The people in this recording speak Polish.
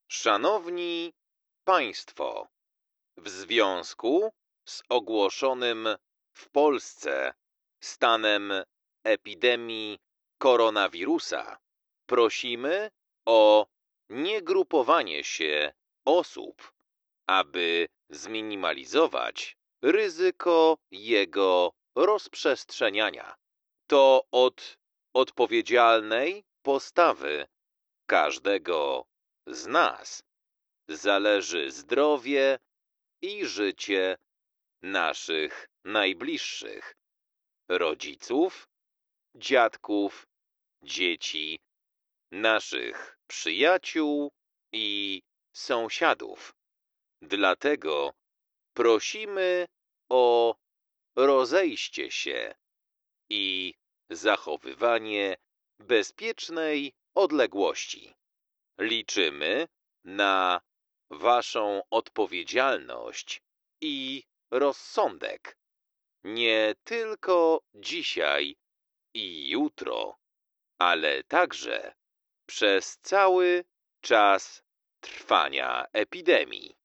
Szanowni Państwo, w związku z ogłoszonym w Polsce stanem epidemii koronawirusa prosimy o niegrupowanie się osób, aby zminimalizować ryzyko jego rozprzestrzeniania. To od odpowiedzialnej postawy każdego z nas zależy zdrowie i życie naszych najbliższych, rodziców, dziadków, dzieci, naszych przyjaciół i sąsiadów. Dlatego prosimy o rozejście się i zachowywanie bezpiecznej odległości. Liczymy na Waszą odpowiedzialność i rozsądek, nie tylko dzisiaj i jutro, ale także przez cały czas trwania epidemii.